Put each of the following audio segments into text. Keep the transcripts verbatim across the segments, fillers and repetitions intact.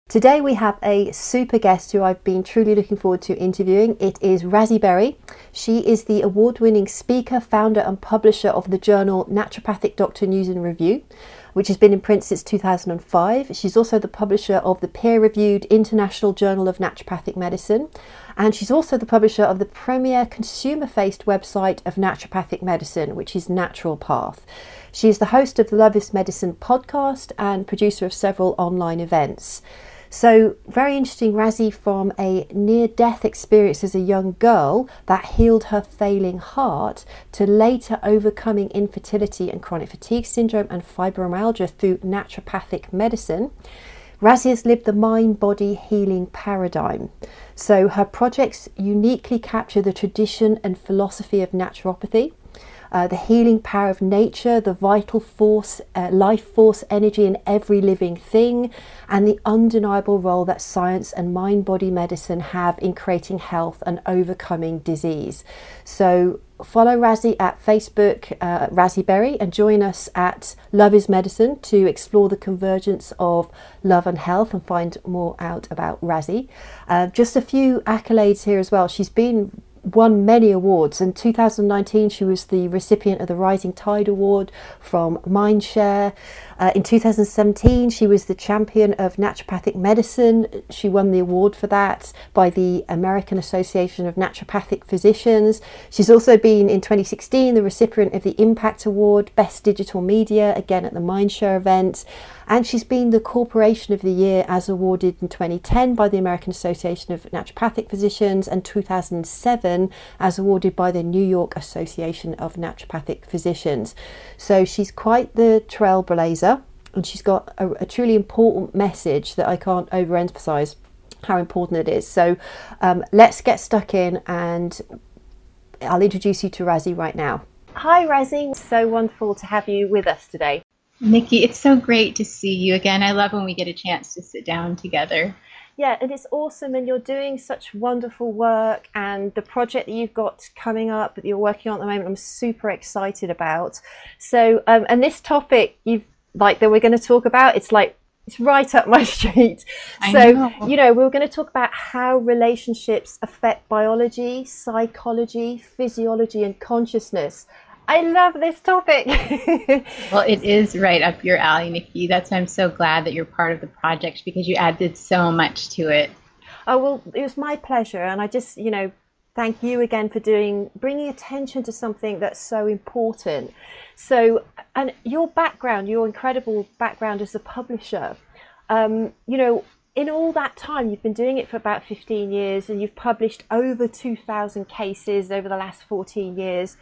Today we have a super guest who I've been truly looking forward to interviewing. It is Razzie Berry. She is the award-winning speaker, founder and publisher of the journal Naturopathic Doctor News and Review, which has been in print since two thousand five. She's also the publisher of the peer-reviewed International Journal of Naturopathic Medicine, and she's also the publisher of the premier consumer-faced website of naturopathic medicine, which is Natural Path. She is the host of the Love is Medicine podcast and producer of several online events. So very interesting, Razzie, from a near-death experience as a young girl that healed her failing heart to later overcoming infertility and chronic fatigue syndrome and fibromyalgia through naturopathic medicine. Razzie has lived the mind-body healing paradigm. So her projects uniquely capture the tradition and philosophy of naturopathy, Uh, the healing power of nature, the vital force, uh, life force energy in every living thing, and the undeniable role that science and mind-body medicine have in creating health and overcoming disease. So follow Razzie at Facebook, uh, Razzie Berry, and join us at Love is Medicine to explore the convergence of love and health and find more out about Razzie. Uh, just a few accolades here as well. She's been won many awards. In two thousand nineteen she was the recipient of the Rising Tide Award from Mindshare. Uh, in two thousand seventeen she was the champion of naturopathic medicine. She won the award for that by the American Association of Naturopathic Physicians. She's also been in twenty sixteen the recipient of the Impact Award, Best Digital Media, again at the Mindshare event. And she's been the Corporation of the Year as awarded in twenty ten by the American Association of Naturopathic Physicians, and two thousand seven as awarded by the New York Association of Naturopathic Physicians. So she's quite the trailblazer, and she's got a, a truly important message that I can't overemphasize how important it is. So um, let's get stuck in, and I'll introduce you to Razzie right now. Hi Razzie, so wonderful to have you with us today. Nikki, it's so great to see you again. I love when we get a chance to sit down together. Yeah, and it's awesome, and you're doing such wonderful work, and the project that you've got coming up that you're working on at the moment, I'm super excited about. So, um, and this topic you've like that we're going to talk about, it's like it's right up my street. I so, know. you know, we're going to talk about how relationships affect biology, psychology, physiology, and consciousness. I love this topic. Well, it is right up your alley, Nikki. That's why I'm so glad that you're part of the project, because you added so much to it. Oh, well, it was my pleasure. And I just, you know, thank you again for doing, bringing attention to something that's so important. So, and your background, your incredible background as a publisher, um, you know, in all that time, you've been doing it for about fifteen years, and you've published over two thousand cases over the last fourteen years.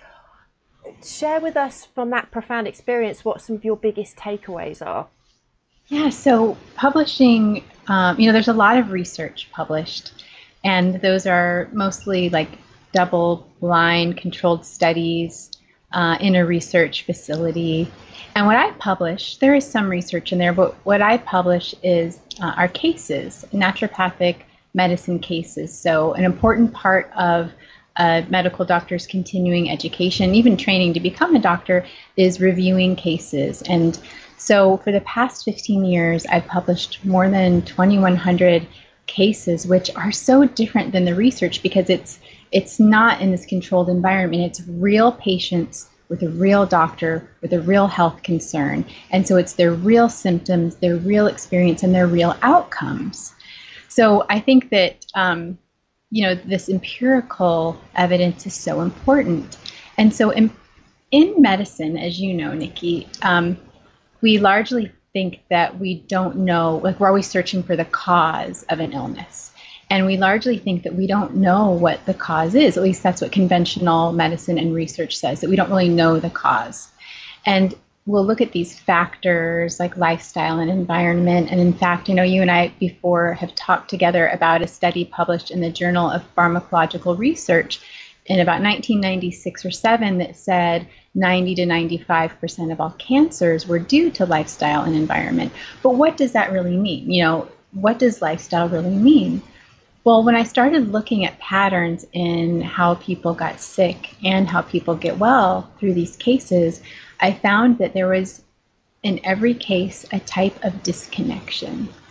Share with us from that profound experience what some of your biggest takeaways are. Yeah, so publishing, um, you know, there's a lot of research published, and those are mostly like double-blind controlled studies uh, in a research facility. And what I publish, there is some research in there, but what I publish is uh, our cases, naturopathic medicine cases. So an important part of a medical doctor's continuing education, even training to become a doctor, is reviewing cases. And so for the past fifteen years, I've published more than twenty-one hundred cases, which are so different than the research, because it's it's not in this controlled environment. It's real patients with a real doctor with a real health concern. And so it's their real symptoms, their real experience, and their real outcomes. So I think that um, you know, this empirical evidence is so important. And so in, in medicine, as you know, Nikki, um, we largely think that we don't know, like we're always searching for the cause of an illness. And we largely think that we don't know what the cause is. At least that's what conventional medicine and research says, that we don't really know the cause. And we'll look at these factors like lifestyle and environment. And in fact, you know, you and I before have talked together about a study published in the Journal of Pharmacological Research in about nineteen ninety-six or seven that said ninety to ninety-five percent of all cancers were due to lifestyle and environment. But what does that really mean? You know, what does lifestyle really mean? Well, when I started looking at patterns in how people got sick and how people get well through these cases, I found that there was, in every case, a type of disconnection.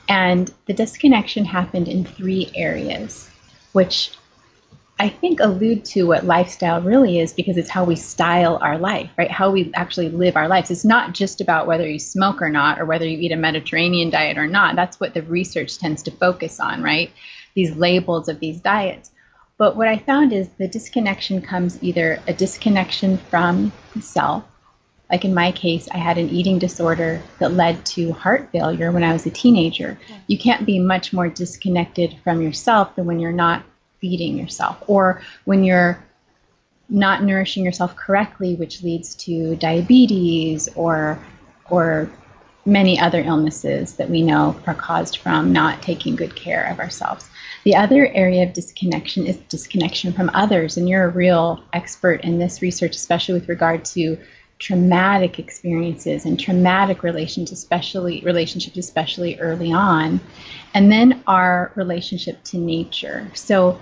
And the disconnection happened in three areas, which I think allude to what lifestyle really is, because it's how we style our life, right? How we actually live our lives. It's not just about whether you smoke or not, or whether you eat a Mediterranean diet or not. That's what the research tends to focus on, right? These labels of these diets. But what I found is the disconnection comes either a disconnection from the self. Like in my case, I had an eating disorder that led to heart failure when I was a teenager. You can't be much more disconnected from yourself than when you're not feeding yourself, or when you're not nourishing yourself correctly, which leads to diabetes or or many other illnesses that we know are caused from not taking good care of ourselves. The other area of disconnection is disconnection from others, and you're a real expert in this research, especially with regard to traumatic experiences and traumatic relations, especially relationships, especially early on, and then our relationship to nature. So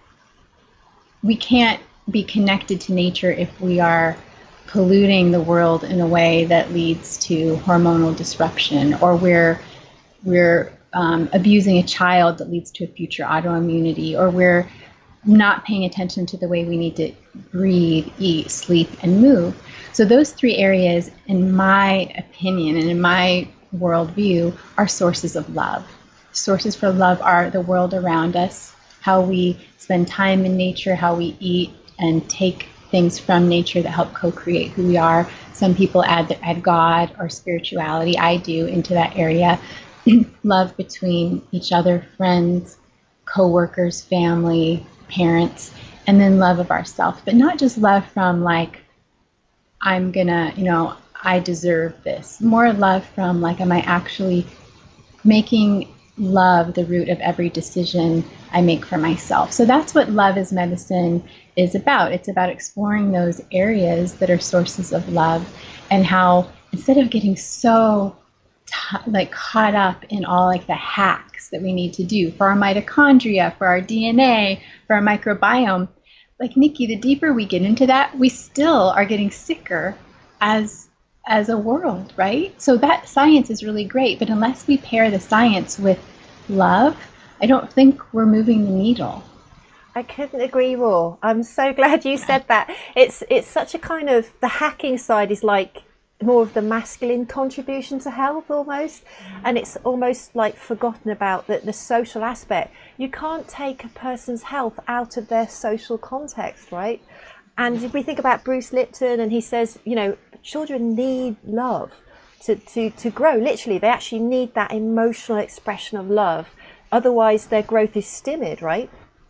we can't be connected to nature if we are polluting the world in a way that leads to hormonal disruption, or we're we're um, abusing a child that leads to a future autoimmunity, or we're not paying attention to the way we need to breathe, eat, sleep, and move. So those three areas, in my opinion and in my worldview, are sources of love. Sources for love are the world around us, how we spend time in nature, how we eat and take things from nature that help co-create who we are. Some people add, add God or spirituality. I do into that area. Love between each other, friends, co-workers, family, parents, and then love of ourselves. But not just love from like, I'm gonna, you know, I deserve this. More love from like, am I actually making love the root of every decision I make for myself? So that's what Love is Medicine is about. It's about exploring those areas that are sources of love, and how instead of getting so t- like caught up in all like the hacks that we need to do for our mitochondria, for our D N A, for our microbiome, like Nikki, the deeper we get into that, we still are getting sicker as as a world, right? So that science is really great, but unless we pair the science with love, I don't think we're moving the needle. I couldn't agree more. I'm so glad you said that. It's it's such a kind of, the hacking side is like more of the masculine contribution to health almost, and it's almost like forgotten about the, the social aspect. You can't take a person's health out of their social context, right? And if we think about Bruce Lipton, and he says, you know, children need love to, to, to grow. Literally, they actually need that emotional expression of love. Otherwise, their growth is stymied, right?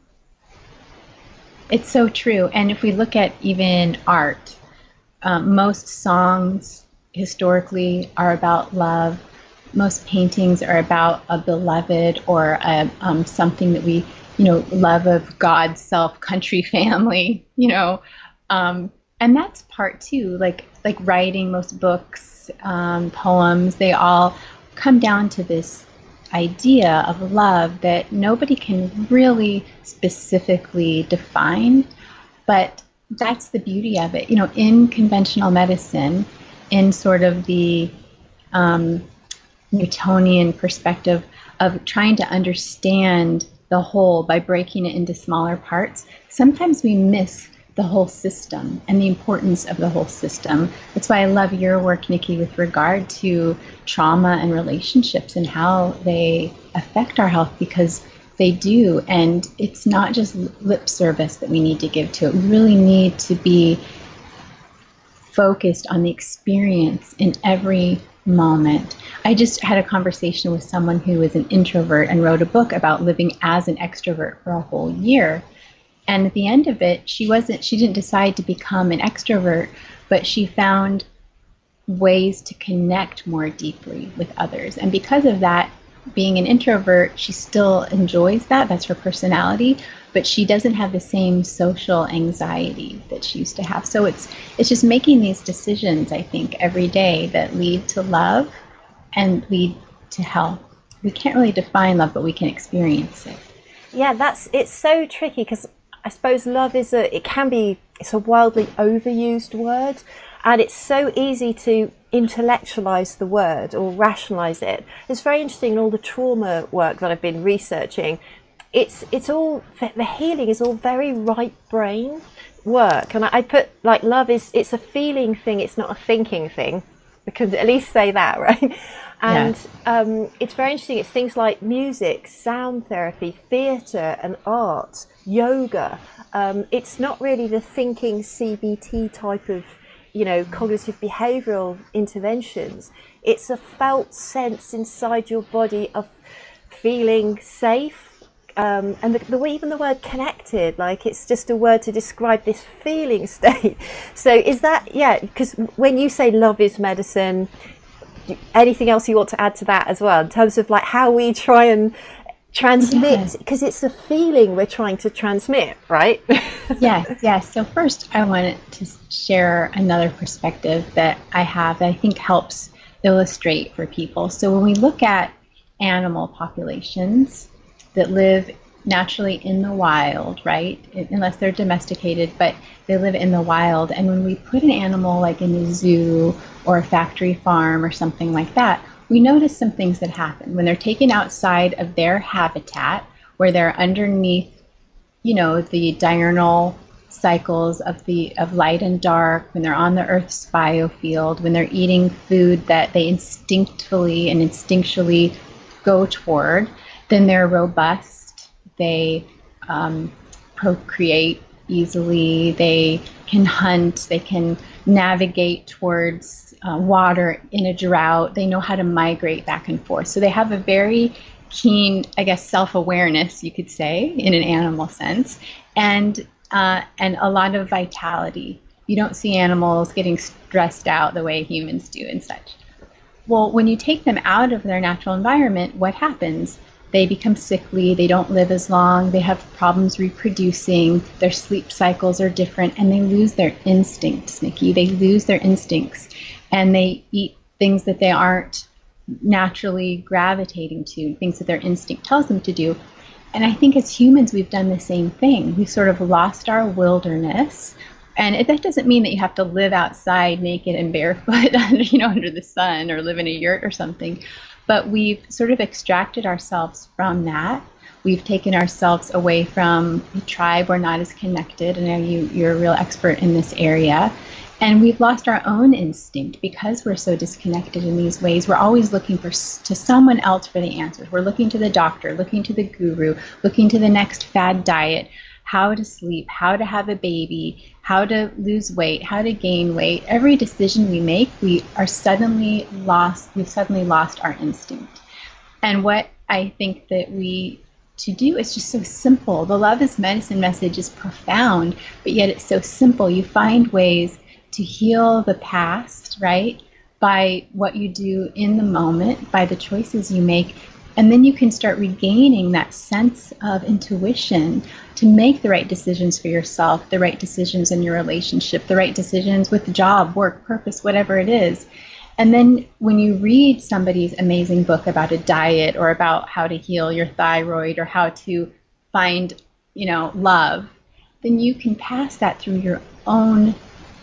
It's so true. And if we look at even art, um, most songs historically are about love. Most paintings are about a beloved, or a, um, something that we, you know, love of God, self, country, family, you know. Um, and that's part two, like like writing, most books, um, poems, they all come down to this idea of love that nobody can really specifically define, but that's the beauty of it. You know, in conventional medicine, in sort of the um, Newtonian perspective of trying to understand the whole by breaking it into smaller parts, sometimes we miss the whole system and the importance of the whole system. That's why I love your work, Nikki, with regard to trauma and relationships and how they affect our health, because they do. And it's not just lip service that we need to give to it. We really need to be focused on the experience in every moment. I just had a conversation with someone who was an introvert and wrote a book about living as an extrovert for a whole year. And at the end of it, she wasn't, she didn't decide to become an extrovert, but she found ways to connect more deeply with others. And because of that, being an introvert, she still enjoys that. That's her personality, but she doesn't have the same social anxiety that she used to have. So it's it's just making these decisions, I think, every day that lead to love and lead to health. We can't really define love, but we can experience it. Yeah, that's, it's so tricky, because I suppose love is a, it can be, it's a wildly overused word. And it's so easy to intellectualize the word or rationalize it. It's very interesting in all the trauma work that I've been researching. It's it's all, the healing is all very right brain work. And I put, like, love is, it's a feeling thing, it's not a thinking thing. We could at least say that, right? And yeah. um, it's very interesting. It's things like music, sound therapy, theatre and art, yoga. Um, it's not really the thinking C B T type of, you know, cognitive behavioural interventions. It's a felt sense inside your body of feeling safe. Um, and the, the, even the word connected, like it's just a word to describe this feeling state. So is that, yeah, because when you say love is medicine, anything else you want to add to that as well in terms of like how we try and transmit, because yes. it's a feeling we're trying to transmit, right? yes, yes. So first I wanted to share another perspective that I have that I think helps illustrate for people. So when we look at animal populations that live naturally in the wild, right, unless they're domesticated, but they live in the wild, and when we put an animal like in a zoo or a factory farm or something like that, we notice some things that happen when they're taken outside of their habitat, where they're underneath, you know, the diurnal cycles of the of light and dark, when they're on the Earth's biofield, when they're eating food that they instinctively and instinctually go toward, then they're robust, they um, procreate easily, they can hunt, they can navigate towards uh, water in a drought, they know how to migrate back and forth. So they have a very keen, I guess, self-awareness, you could say, in an animal sense, and uh, and a lot of vitality. You don't see animals getting stressed out the way humans do and such. Well, when you take them out of their natural environment, what happens? They become sickly, they don't live as long, they have problems reproducing, their sleep cycles are different, and they lose their instincts, Nikki. They lose their instincts, and they eat things that they aren't naturally gravitating to, things that their instinct tells them to do. And I think as humans, we've done the same thing. We've sort of lost our wilderness. And it, that doesn't mean that you have to live outside naked and barefoot under, you know, under the sun, or live in a yurt or something. But we've sort of extracted ourselves from that. We've taken ourselves away from the tribe. We're not as connected. I know you, you're a real expert in this area. And we've lost our own instinct because we're so disconnected in these ways. We're always looking for to someone else for the answers. We're looking to the doctor, looking to the guru, looking to the next fad diet, how to sleep, how to have a baby, how to lose weight, how to gain weight. Every decision we make, we are suddenly lost, we've suddenly lost our instinct. And what I think that we to do is just so simple. The love is medicine message is profound, but yet it's so simple. You find ways to heal the past, right, by what you do in the moment, by the choices you make. And then you can start regaining that sense of intuition to make the right decisions for yourself, the right decisions in your relationship, the right decisions with job, work, purpose, whatever it is. And then when you read somebody's amazing book about a diet, or about how to heal your thyroid, or how to find, you know, love, then you can pass that through your own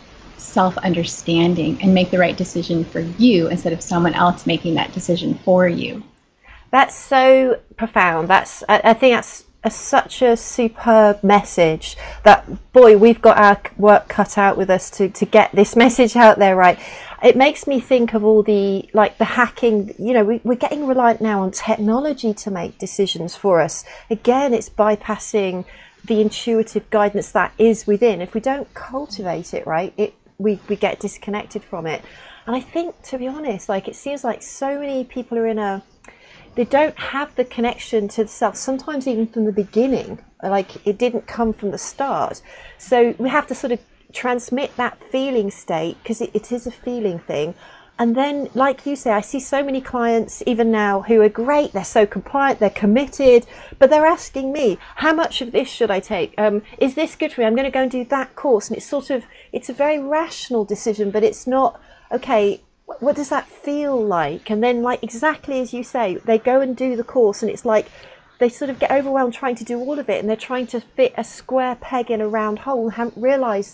self-understanding and make the right decision for you instead of someone else making that decision for you. That's so profound. That's I, I think that's a, such a superb message that, boy, we've got our work cut out with us to, to get this message out there, right? It makes me think of all the, like the hacking, you know, we, we're getting reliant now on technology to make decisions for us. Again, it's bypassing the intuitive guidance that is within. If we don't cultivate it, right, it we, we get disconnected from it. And I think, to be honest, like it seems like so many people are in a, they don't have the connection to the self, sometimes even from the beginning, like it didn't come from the start. So we have to sort of transmit that feeling state, because it, it is a feeling thing. And then, like you say, I see so many clients even now who are great, they're so compliant, they're committed, but they're asking me, how much of this should I take? Um, is this good for me? I'm going to go and do that course. And it's sort of, it's a very rational decision, but it's not, okay, what does that feel like? And then, like exactly as you say, they go and do the course, and it's like they sort of get overwhelmed trying to do all of it, and they're trying to fit a square peg in a round hole and haven't realised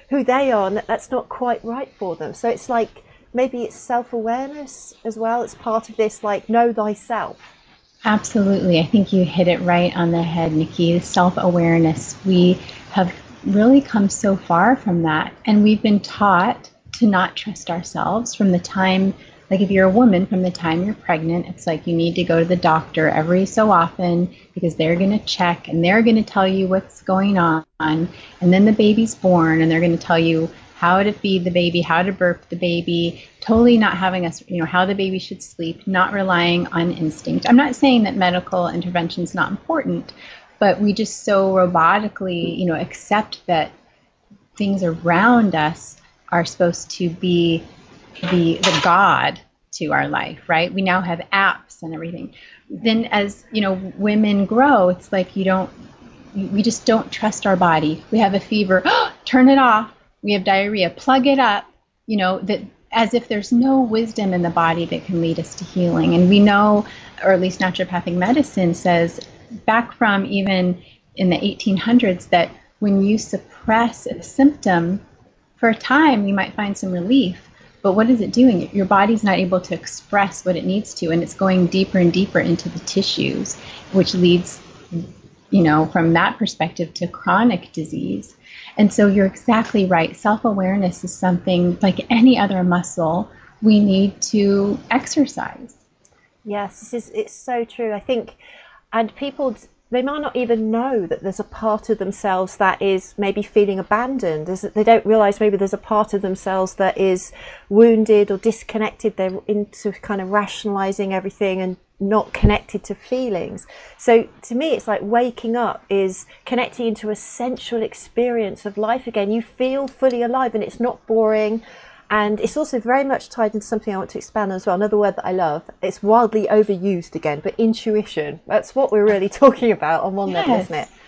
who they are, and that that's not quite right for them. So it's like maybe it's self-awareness as well. It's part of this, like, know thyself. Absolutely. I think you hit it right on the head, Nikki. Self-awareness. We have really come so far from that, and we've been taught to not trust ourselves from the time, like if you're a woman, from the time you're pregnant, it's like you need to go to the doctor every so often because they're going to check and they're going to tell you what's going on. And then the baby's born and they're going to tell you how to feed the baby, how to burp the baby, totally not having us, you know, how the baby should sleep, not relying on instinct. I'm not saying that medical intervention is not important, but we just so robotically, you know, accept that things around us are supposed to be the the God to our life, right? We now have apps and everything. Then as, you know, women grow, it's like you don't, we just don't trust our body. We have a fever, turn it off. We have diarrhea, plug it up, you know, that as if there's no wisdom in the body that can lead us to healing. And we know, or at least naturopathic medicine says, back from even in the eighteen hundreds, that when you suppress a symptom, for a time you might find some relief. But what is it doing? Your body's not able to express what it needs to, and it's going deeper and deeper into the tissues, which leads, you know, from that perspective to chronic disease. And so you're exactly right. Self-awareness is something like any other muscle we need to exercise. Yes, this is, it's so true. I think, and people, they might not even know that there's a part of themselves that is maybe feeling abandoned. There's, they don't realize maybe there's a part of themselves that is wounded or disconnected. They're into kind of rationalizing everything and not connected to feelings. So to me, it's like waking up is connecting into a sensual experience of life again. You feel fully alive and it's not boring. And it's also very much tied into something I want to expand on as well. Another word that I love, it's wildly overused again, but intuition. That's what we're really talking about on one yes. level, isn't it?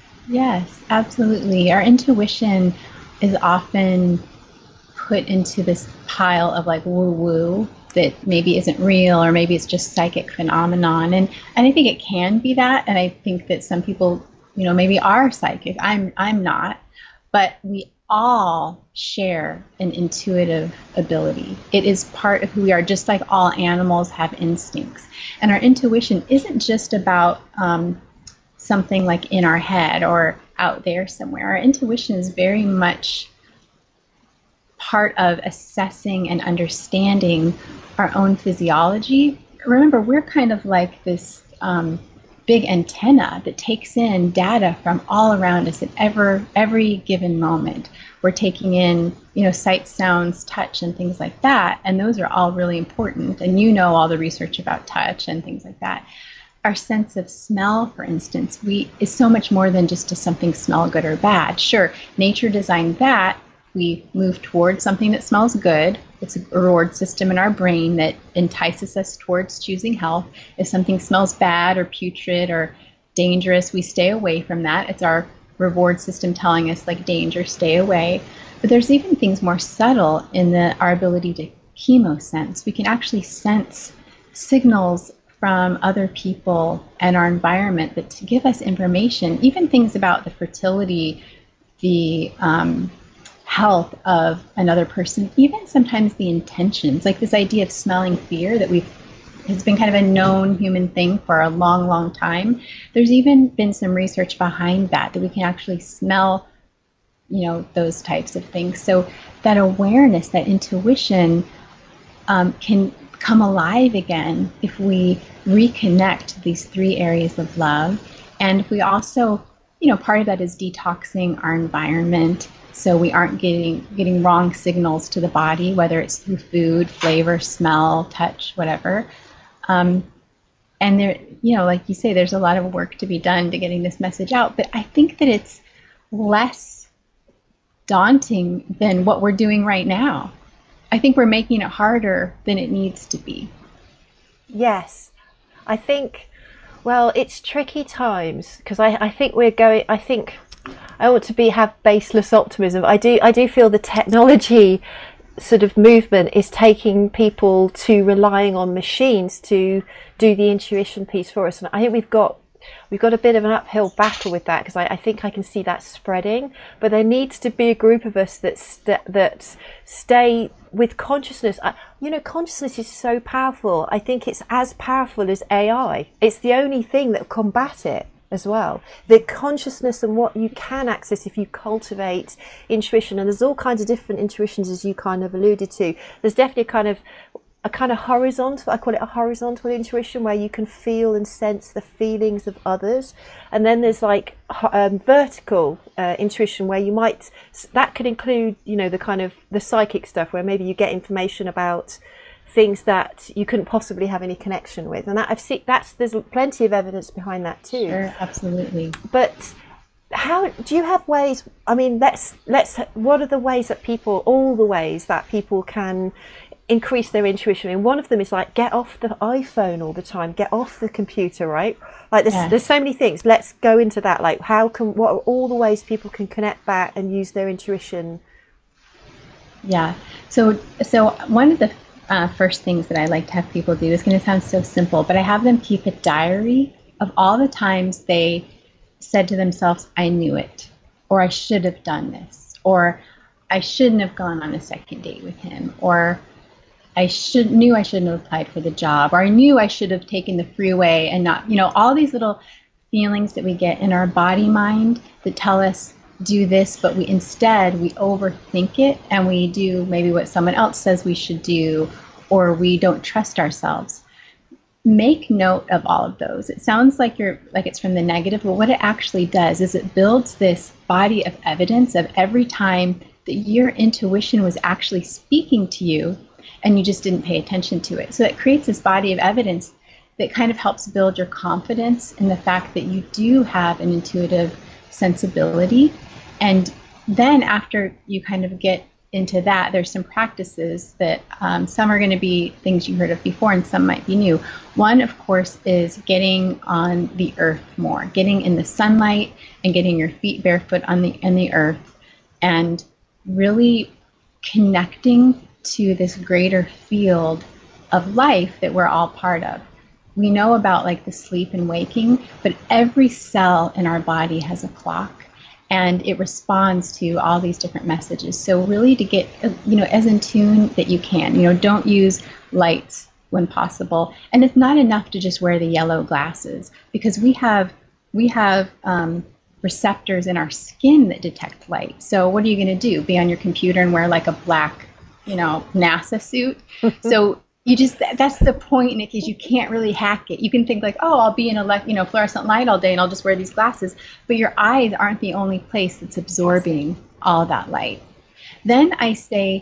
Yes, absolutely. Our intuition is often put into this pile of like woo-woo that maybe isn't real, or maybe it's just psychic phenomenon. And and I think it can be that. And I think that some people, you know, maybe are psychic. I'm I'm not. But we all share an intuitive ability. It is part of who we are, just like all animals have instincts. And our intuition isn't just about um, something like in our head or out there somewhere. Our intuition is very much part of assessing and understanding our own physiology. Remember, we're kind of like this um, big antenna that takes in data from all around us at ever, every given moment. We're taking in, you know, sight, sounds, touch, and things like that, and those are all really important. And you know all the research about touch and things like that. Our sense of smell, for instance, we is so much more than just does something smell good or bad. Sure, nature designed that. We move towards something that smells good. It's a reward system in our brain that entices us towards choosing health. If something smells bad or putrid or dangerous, we stay away from that. It's our reward system telling us, like, danger, stay away. But there's even things more subtle in the our ability to chemosense. We can actually sense signals from other people and our environment that to give us information, even things about the fertility, the um, health of another person, even sometimes the intentions, like this idea of smelling fear that we've has been kind of a known human thing for a long, long time. There's even been some research behind that, that we can actually smell, you know, those types of things. So that awareness, that intuition um, can come alive again if we reconnect these three areas of love. And if we also, you know, part of that is detoxing our environment, so we aren't getting getting wrong signals to the body, whether it's through food, flavor, smell, touch, whatever. Um, and there, you know, like you say, there's a lot of work to be done to getting this message out. But I think that it's less daunting than what we're doing right now. I think we're making it harder than it needs to be. Yes, I think, well, it's tricky times because I, I think we're going, I think I want to be have baseless optimism. I do, I do feel the technology sort of movement is taking people to relying on machines to do the intuition piece for us. And I think we've got, we've got a bit of an uphill battle with that, because I, I think I can see that spreading. But there needs to be a group of us that st- that stay with consciousness. I, you know, consciousness is so powerful. I think it's as powerful as A I. It's the only thing that will combat it as well. The consciousness and what you can access if you cultivate intuition. And there's all kinds of different intuitions, as you kind of alluded to. There's definitely a kind of a kind of horizontal, I call it a horizontal intuition, where you can feel and sense the feelings of others. And then there's like um, vertical uh, intuition, where you might, that could include, you know, the kind of the psychic stuff, where maybe you get information about things that you couldn't possibly have any connection with. And that I've seen, that's, there's plenty of evidence behind that too. Sure, absolutely. But how do you have ways, I mean, let's let's what are the ways that people, all the ways that people can increase their intuition? I mean, one of them is like, get off the iPhone all the time, get off the computer, right? Like there's, Yeah. there's so many things. Let's go into that. Like, how can, what are all the ways people can connect back and use their intuition? Yeah. So, so one of the uh, first things that I like to have people do is going to sound so simple, but I have them keep a diary of all the times they said to themselves, I knew it, or I should have done this, or I shouldn't have gone on a second date with him, or I should knew I shouldn't have applied for the job, or I knew I should have taken the freeway and not, you know, all these little feelings that we get in our body mind that tell us do this, but we instead we overthink it and we do maybe what someone else says we should do, or we don't trust ourselves. Make note of all of those. It sounds like you're like it's from the negative, but what it actually does is it builds this body of evidence of every time that your intuition was actually speaking to you and you just didn't pay attention to it. So it creates this body of evidence that kind of helps build your confidence in the fact that you do have an intuitive sensibility. And then after you kind of get into that, there's some practices that um, some are going to be things you heard of before and some might be new. One, of course, is getting on the earth more, getting in the sunlight and getting your feet barefoot on the in the earth, and really connecting to this greater field of life that we're all part of. We know about like the sleep and waking, but every cell in our body has a clock and it responds to all these different messages. So really to get, you know, as in tune that you can, you know, don't use lights when possible. And it's not enough to just wear the yellow glasses, because we have, we have um, receptors in our skin that detect light. So what are you going to do? Be on your computer and wear like a black, you know, NASA suit? So you just, that's the point, Nikki, is you can't really hack it. You can think like, oh, I'll be in a le- you know, fluorescent light all day and I'll just wear these glasses. But your eyes aren't the only place that's absorbing all that light. Then I say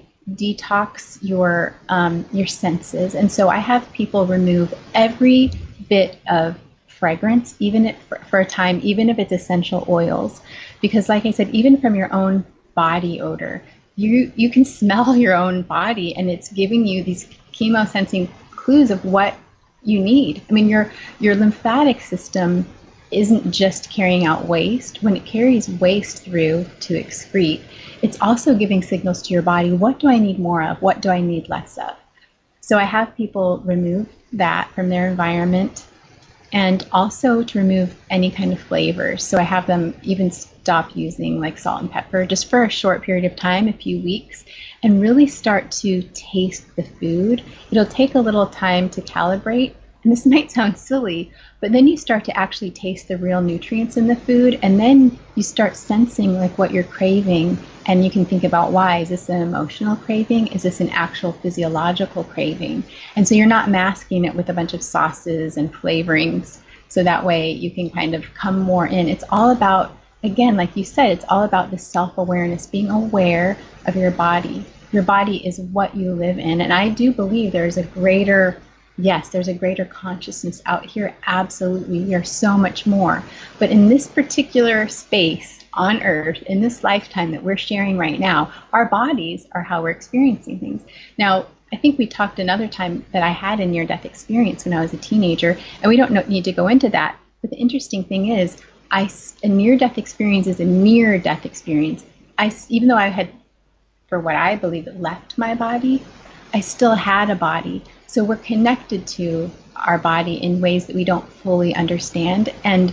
detox your um, your senses. And so I have people remove every bit of fragrance, even if, for, for a time, even if it's essential oils. Because like I said, even from your own body odor, you you can smell your own body, and it's giving you these chemosensing clues of what you need. I mean, your your lymphatic system isn't just carrying out waste. When it carries waste through to excrete, it's also giving signals to your body, what do I need more of? What do I need less of? So I have people remove that from their environment, and also to remove any kind of flavors. So I have them even stop using like salt and pepper just for a short period of time, a few weeks, and really start to taste the food. It'll take a little time to calibrate, and this might sound silly, but then you start to actually taste the real nutrients in the food, and then you start sensing like what you're craving, and you can think about why. Is this an emotional craving? Is this an actual physiological craving? And so you're not masking it with a bunch of sauces and flavorings, so that way you can kind of come more in. It's all about, again, like you said, it's all about the self-awareness, being aware of your body. Your body is what you live in, and I do believe there's a greater Yes, there's a greater consciousness out here. Absolutely. We are so much more. But in this particular space on Earth, in this lifetime that we're sharing right now, our bodies are how we're experiencing things. Now, I think we talked another time that I had a near-death experience when I was a teenager, and we don't know, need to go into that. But the interesting thing is, I, a near-death experience is a near-death experience. I, even though I had, for what I believe, left my body, I still had a body. So we're connected to our body in ways that we don't fully understand. And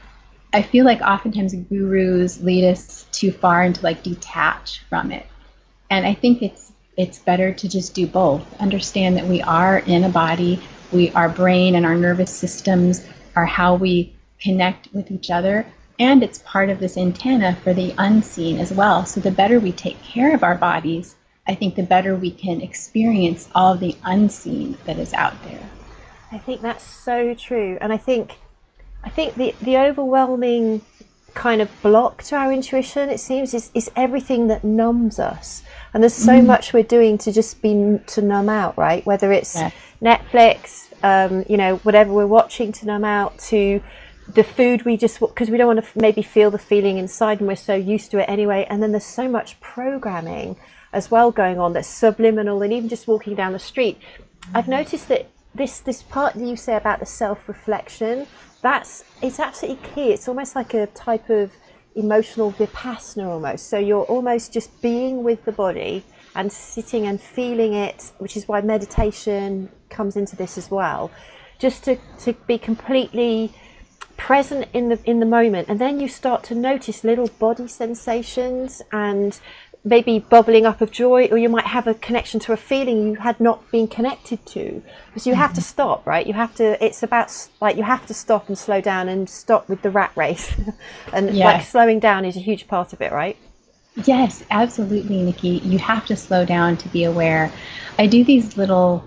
I feel like oftentimes gurus lead us too far into like detach from it. And I think it's it's better to just do both. Understand that we are in a body, we our brain and our nervous systems are how we connect with each other, and it's part of this antenna for the unseen as well. So the better we take care of our bodies, I think the better we can experience all of the unseen that is out there. I think that's so true. And I think I think the, the overwhelming kind of block to our intuition, it seems, is, is everything that numbs us. And there's so mm. much we're doing to just be to numb out, right? Whether it's yeah. Netflix, um, you know, whatever we're watching to numb out, to the food we just, because we don't want to maybe feel the feeling inside and we're so used to it anyway. And then there's so much programming as well going on that's subliminal, and even just walking down the street. Mm. I've noticed that this this part that you say about the self-reflection, that's it's absolutely key. It's almost like a type of emotional vipassana almost. So you're almost just being with the body and sitting and feeling it, which is why meditation comes into this as well. Just to, to be completely present in the in the moment, and then you start to notice little body sensations and maybe bubbling up of joy, or you might have a connection to a feeling you had not been connected to. Because you have to stop, right? You have to, it's about like you have to stop and slow down and stop with the rat race. And yes. like slowing down is a huge part of it, right? Yes, absolutely, Nikki. You have to slow down to be aware. I do these little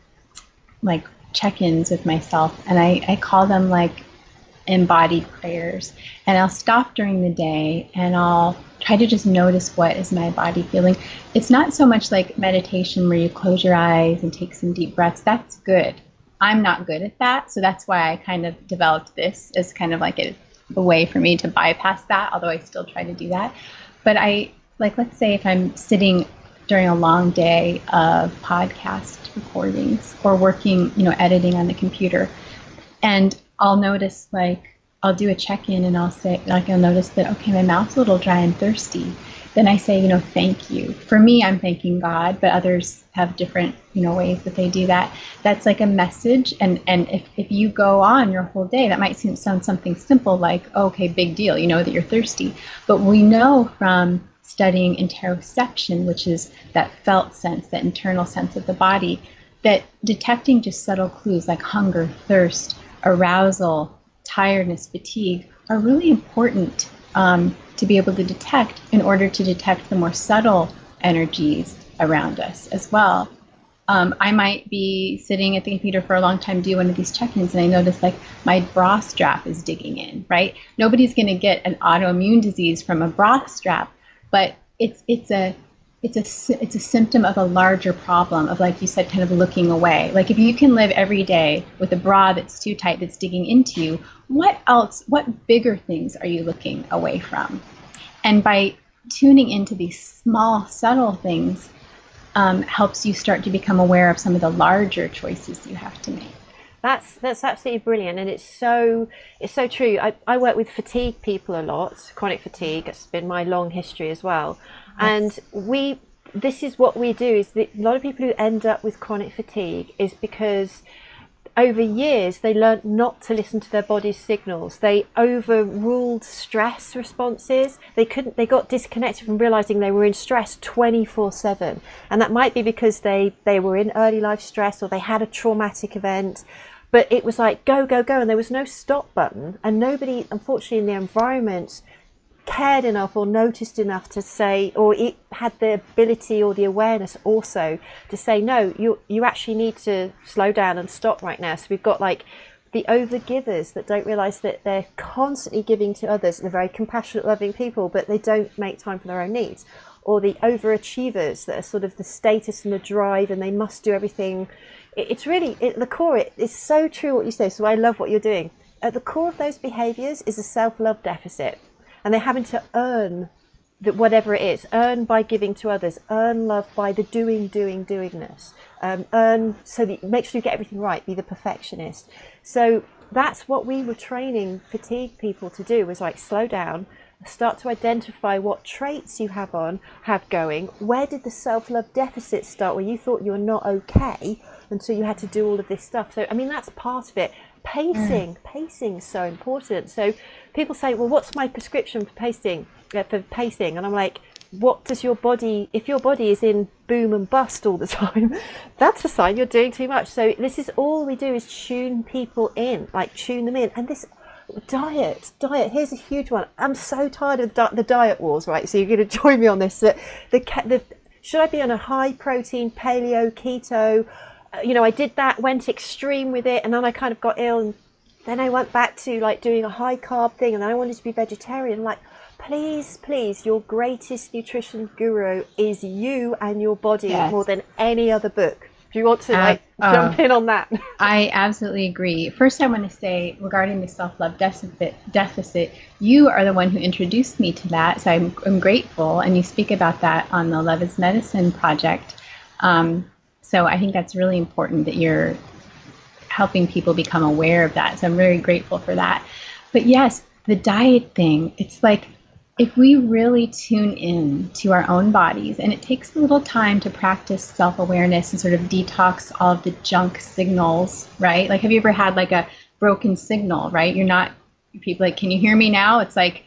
like check-ins with myself, and I, I call them like embodied prayers. And I'll stop during the day and I'll try to just notice what is my body feeling. It's not so much like meditation where you close your eyes and take some deep breaths. That's good. I'm not good at that. So that's why I kind of developed this as kind of like a, a way for me to bypass that, although I still try to do that. But I, like, let's say if I'm sitting during a long day of podcast recordings or working, you know, editing on the computer, and I'll notice, like, I'll do a check-in and I'll say, like, I'll notice that, okay, my mouth's a little dry and thirsty. Then I say, you know, thank you. For me, I'm thanking God, but others have different, you know, ways that they do that. That's like a message. And, and if, if you go on your whole day, that might seem, sound something simple like, oh, okay, big deal, you know that you're thirsty. But we know from studying interoception, which is that felt sense, that internal sense of the body, that detecting just subtle clues like hunger, thirst, arousal, tiredness, fatigue are really important um, to be able to detect in order to detect the more subtle energies around us as well. Um, I might be sitting at the computer for a long time, do one of these check-ins, and I notice like my bra strap is digging in, right? Nobody's going to get an autoimmune disease from a bra strap, but it's it's a It's a, it's a symptom of a larger problem of, like you said, kind of looking away. Like if you can live every day with a bra that's too tight, that's digging into you, what else, what bigger things are you looking away from? And by tuning into these small, subtle things um, helps you start to become aware of some of the larger choices you have to make. That's that's absolutely brilliant, and it's so it's so true. I, I work with fatigue people a lot, chronic fatigue. It's been my long history as well. And we, this is what we do, is that a lot of people who end up with chronic fatigue is because over years they learned not to listen to their body's signals. They overruled stress responses. They couldn't, they got disconnected from realizing they were in stress twenty-four seven. And that might be because they, they were in early life stress or they had a traumatic event. But it was like, go, go, go. And there was no stop button. And nobody, unfortunately, in the environment cared enough or noticed enough to say, or it had the ability or the awareness also to say, no, you you actually need to slow down and stop right now. So we've got like the overgivers that don't realize that they're constantly giving to others. They're very compassionate, loving people, but they don't make time for their own needs. Or the overachievers that are sort of the status and the drive, and they must do everything. It's really, at the core, it is so true what you say. So I love what you're doing. At the core of those behaviors is a self-love deficit. And they're having to earn that whatever it is, earn by giving to others, earn love by the doing, doing, doingness, um, earn so that make sure you get everything right, be the perfectionist. So that's what we were training fatigue people to do, was like slow down, start to identify what traits you have on, have going. Where did the self-love deficit start, where you thought you were not okay? and so you had to do all of this stuff. So I mean, that's part of it. Pacing, mm. pacing is so important. So people say, well, what's my prescription for pacing? Uh, for pacing, and I'm like, what does your body, if your body is in boom and bust all the time, that's a sign you're doing too much. So this is all we do, is tune people in, like tune them in. And this diet, diet, here's a huge one. I'm so tired of the, the diet wars, right? So you're going to join me on this. That the, the should I be on a high protein, paleo, keto? Uh, you know, I did that, went extreme with it, and then I kind of got ill, and then I went back to like doing a high carb thing, and then I wanted to be vegetarian. Like, please, please, your greatest nutrition guru is you and your body, yes, more than any other book. Do you want to like uh, jump uh, in on that? I absolutely agree. First, I want to say regarding the self-love deficit, deficit, you are the one who introduced me to that, so I'm, I'm grateful. And you speak about that on the Love is Medicine project. Um, so I think that's really important that you're helping people become aware of that. So I'm very grateful for that. But yes, the diet thing, it's like, if we really tune in to our own bodies, and it takes a little time to practice self-awareness and sort of detox all of the junk signals, right? Like, have you ever had like a broken signal, right? You're not, people like, can you hear me now? It's like,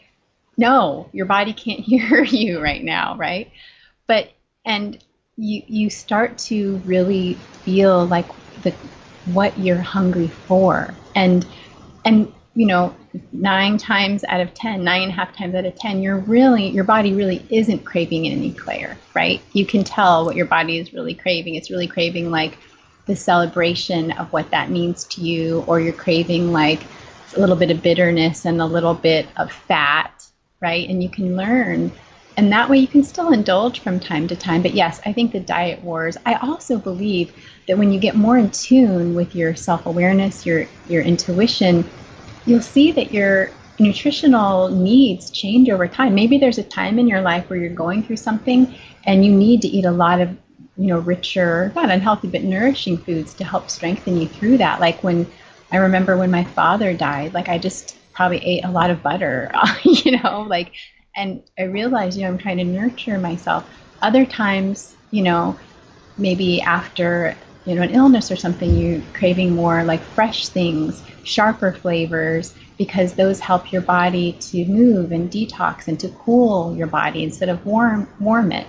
no, your body can't hear you right now, right? But, and you, you start to really feel like the, what you're hungry for. And, and, you know, nine times out of ten, nine and a half times out of ten, you're really, your body really isn't craving an eclair, right? You can tell what your body is really craving. It's really craving like the celebration of what that means to you, or you're craving like a little bit of bitterness and a little bit of fat, right? And you can learn, and that way you can still indulge from time to time. But yes, I think the diet wars, I also believe that when you get more in tune with your self-awareness, your, your intuition, you'll see that your nutritional needs change over time. Maybe there's a time in your life where you're going through something and you need to eat a lot of, you know, richer, not unhealthy, but nourishing foods to help strengthen you through that. Like when, I remember when my father died, like I just probably ate a lot of butter, you know, like, and I realized, you know, I'm trying to nurture myself. Other times, you know, maybe after, you know, an illness or something, you're craving more like fresh things, sharper flavors, because those help your body to move and detox and to cool your body instead of warm warm it.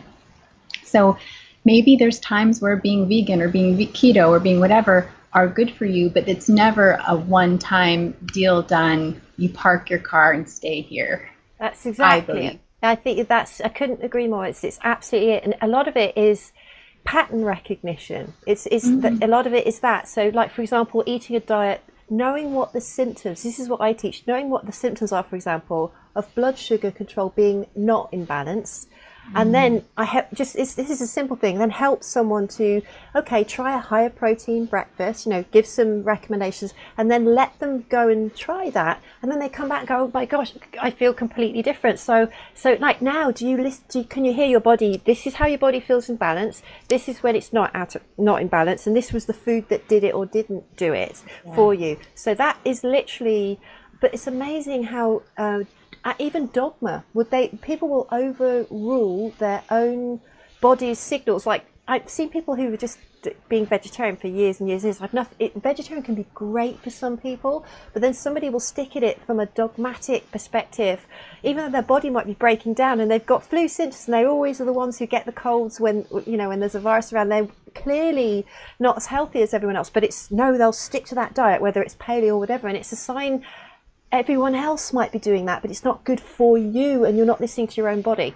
So maybe there's times where being vegan or being keto or being whatever are good for you, but it's never a one-time deal done. You park your car and stay here. That's exactly it. I think that's, I couldn't agree more. It's, it's absolutely it. And a lot of it is pattern recognition. It's, it's mm-hmm. the, a lot of it is that. So like, for example, eating a diet, knowing what the symptoms, this is what I teach, knowing what the symptoms are, for example, of blood sugar control being not in balance. And then I help just, it's, this is a simple thing, then help someone to, okay, try a higher protein breakfast, you know, give some recommendations, and then let them go and try that. And then they come back and go, oh my gosh, I feel completely different. So, so like now, do you listen, do you, can you hear your body? This is how your body feels in balance. This is when it's not out of, not in balance. And this was the food that did it or didn't do it yeah. for you. So that is literally, but it's amazing how, uh, Uh, even dogma, would they, people will overrule their own body's signals. Like I've seen people who are just being vegetarian for years and years and years. I've nothing, it, vegetarian can be great for some people, but then somebody will stick at it from a dogmatic perspective, even though their body might be breaking down and they've got flu symptoms, and they always are the ones who get the colds when, you know, when there's a virus around. They're clearly not as healthy as everyone else, but it's no, they'll stick to that diet, whether it's paleo or whatever, and it's a sign everyone else might be doing that, but it's not good for you and you're not listening to your own body.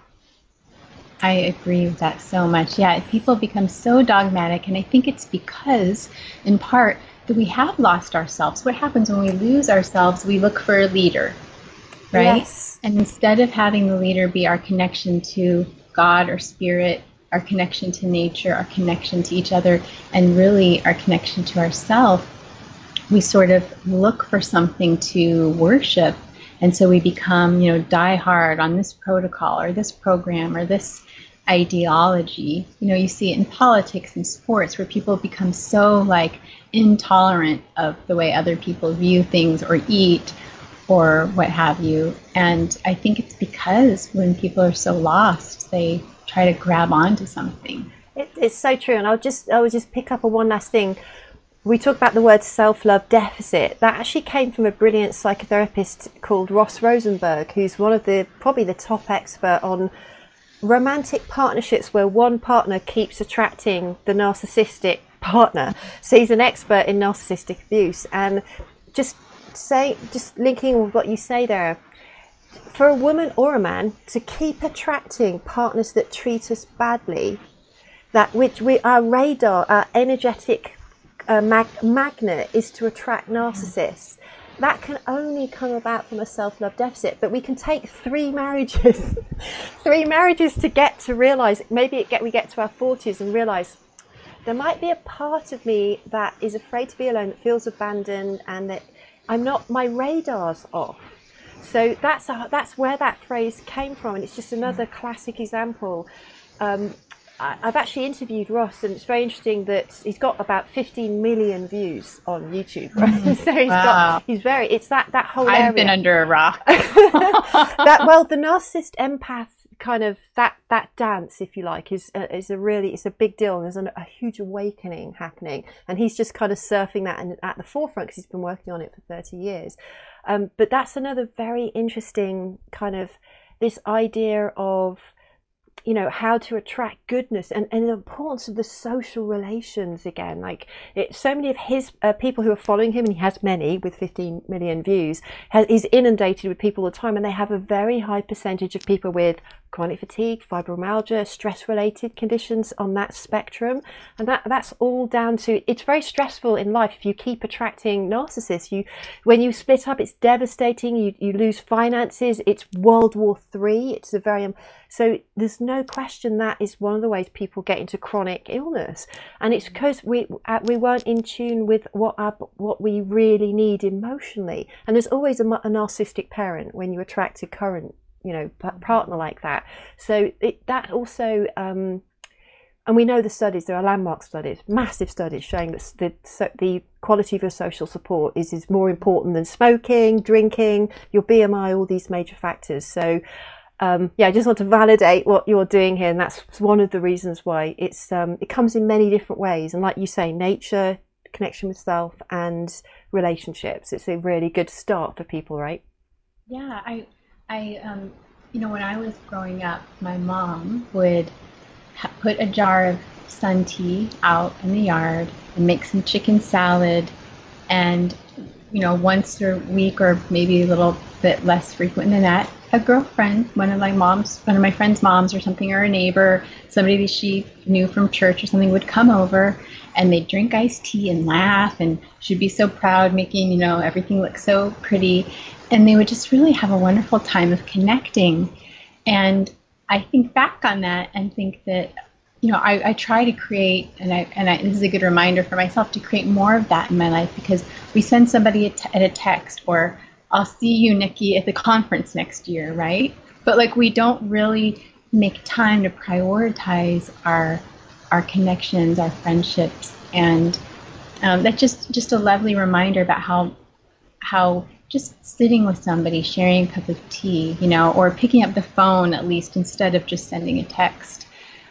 I agree with that so much. Yeah, people become so dogmatic, and I think it's because, in part, that we have lost ourselves. What happens when we lose ourselves? We look for a leader, right? Yes. And instead of having the leader be our connection to God or spirit, our connection to nature, our connection to each other, and really our connection to ourselves, we sort of look for something to worship. And so we become, you know, die hard on this protocol or this program or this ideology. You know, you see it in politics and sports where people become so like intolerant of the way other people view things or eat or what have you. And I think it's because when people are so lost, they try to grab onto something. It, it's so true. And I'll just, I will just pick up on one last thing. We talk about the word self-love deficit. That actually came from a brilliant psychotherapist called Ross Rosenberg, who's one of the, probably the top expert on romantic partnerships where one partner keeps attracting the narcissistic partner. So he's an expert in narcissistic abuse. And just say, just linking with what you say there, for a woman or a man to keep attracting partners that treat us badly, that which we, our radar, our energetic uh, mag magnet is to attract narcissists. That can only come about from a self-love deficit. But we can take three marriages, three marriages to get to realize, maybe it get, we get to our forties and realize there might be a part of me that is afraid to be alone, that feels abandoned, and that I'm not, my radar's off. So that's a, that's where that phrase came from, and it's just another classic example. Um, I, I've actually interviewed Ross, and it's very interesting that he's got about fifteen million views on YouTube. Right? Mm, so he's wow. got, he's very, it's that that whole I've area. been under a rock. that well, the narcissist empath kind of that that dance, if you like, is uh, is a really, it's a big deal. And there's an, a huge awakening happening, and he's just kind of surfing that and at the forefront because he's been working on it for thirty years. Um, but that's another very interesting kind of this idea of, you know, how to attract goodness, and, and the importance of the social relations again. Like it, so many of his uh, people who are following him, and he has many with fifteen million views, has, he's inundated with people all the time, and they have a very high percentage of people with chronic fatigue, fibromyalgia, stress-related conditions on that spectrum. And that that's all down to, it's very stressful in life if you keep attracting narcissists. You, when you split up, it's devastating. You, you lose finances. It's World War Three. It's a very, um, so there's no question that is one of the ways people get into chronic illness. And it's because we, uh, we weren't in tune with what our, what we really need emotionally. And there's always a, a narcissistic parent when you attract a current, you know, partner like that. So it, that also, um, and we know the studies, there are landmark studies, massive studies showing that the, so the quality of your social support is, is more important than smoking, drinking, your B M I, all these major factors. So um, yeah, I just want to validate what you're doing here. And that's one of the reasons why it's, um, it comes in many different ways. And like you say, nature, connection with self, and relationships. It's a really good start for people, right? Yeah, I, I, um, you know, when I was growing up, my mom would ha put a jar of sun tea out in the yard and make some chicken salad, and, you know, once a week or maybe a little bit less frequent than that, a girlfriend, one of my mom's, one of my friend's moms or something, or a neighbor, somebody that she knew from church or something, would come over, and they'd drink iced tea and laugh, and she'd be so proud, making, you know, everything look so pretty. And they would just really have a wonderful time of connecting. And I think back on that and think that, you know, I, I try to create, and I and I, this is a good reminder for myself to create more of that in my life, because we send somebody a, t at a text, or I'll see you, Nikki, at the conference next year, right? But like, we don't really make time to prioritize our our connections, our friendships, and um, that's just just a lovely reminder about how how just sitting with somebody, sharing a cup of tea, you know, or picking up the phone at least instead of just sending a text.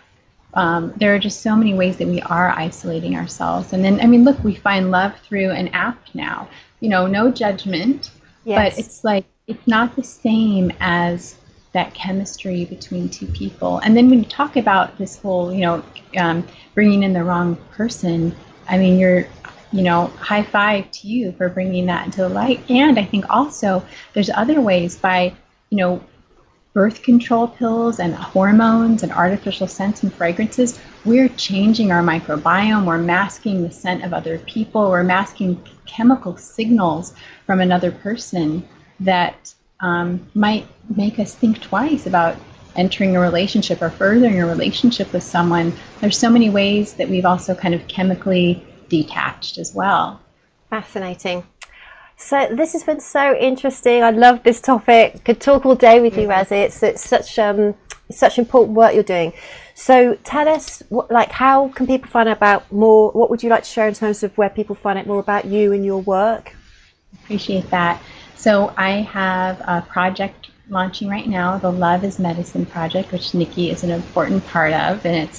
Um, there are just so many ways that we are isolating ourselves. And then, I mean, look, we find love through an app now. You know, no judgment, yes. But it's like, it's not the same as that chemistry between two people. And then when you talk about this whole, you know, um, bringing in the wrong person, I mean, you're, you know, high five to you for bringing that into the light. And I think also there's other ways by, you know, birth control pills and hormones and artificial scents and fragrances, we're changing our microbiome, we're masking the scent of other people, we're masking chemical signals from another person that um, might make us think twice about entering a relationship or furthering a relationship with someone. There's so many ways that we've also kind of chemically detached as well. Fascinating. So this has been so interesting. I love this topic. Could talk all day with you, Razzie. It's, it's such um such important work you're doing. So tell us, what, like, how can people find out about more? What would you like to share in terms of where people find out more about you and your work? Appreciate that. So I have a project launching right now, the Love is Medicine Project, which Nikki is an important part of, and it's a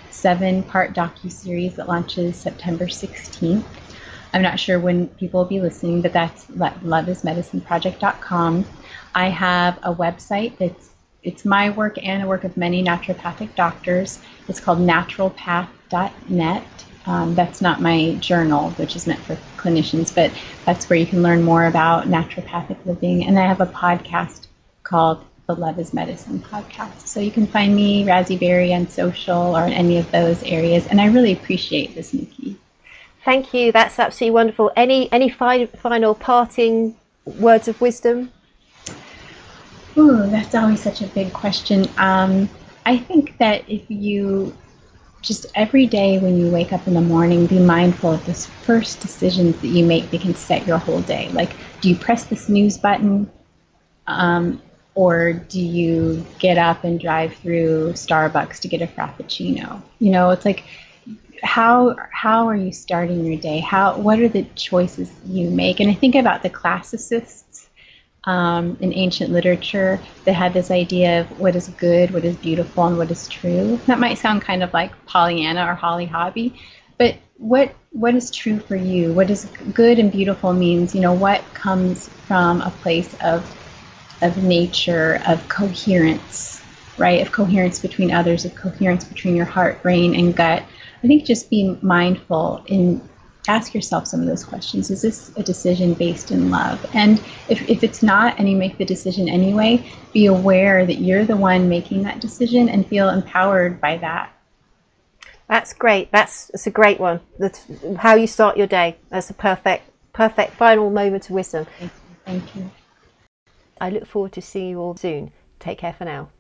seven-part docuseries that launches September sixteenth. I'm not sure when people will be listening, but that's love is medicine project dot com. I have a website that's it's my work and the work of many naturopathic doctors. It's called natural path dot net. Um, that's not my journal, which is meant for clinicians, but that's where you can learn more about naturopathic living. And I have a podcast called the Love is Medicine podcast. So you can find me, Razzie Berry, on social or in any of those areas. And I really appreciate this, Nikki. Thank you. That's absolutely wonderful. Any any fi- final parting words of wisdom? Ooh, that's always such a big question. Um, I think that if you just every day when you wake up in the morning, be mindful of those first decisions that you make that can set your whole day. Like, do you press the snooze button? Um, or do you get up and drive through Starbucks to get a Frappuccino? You know, it's like, how how are you starting your day? How what are the choices you make? And I think about the classicists um, in ancient literature that had this idea of what is good, what is beautiful, and what is true. That might sound kind of like Pollyanna or Holly Hobby, but what what is true for you? What is good and beautiful means, you know, what comes from a place of of nature, of coherence, right? Of coherence between others, of coherence between your heart, brain, and gut. I think just be mindful and ask yourself some of those questions. Is this a decision based in love? And if, if it's not, and you make the decision anyway, be aware that you're the one making that decision and feel empowered by that. That's great. That's, that's a great one. That's how you start your day. That's a perfect, perfect final moment of wisdom. Thank you. Thank you. I look forward to seeing you all soon. Take care for now.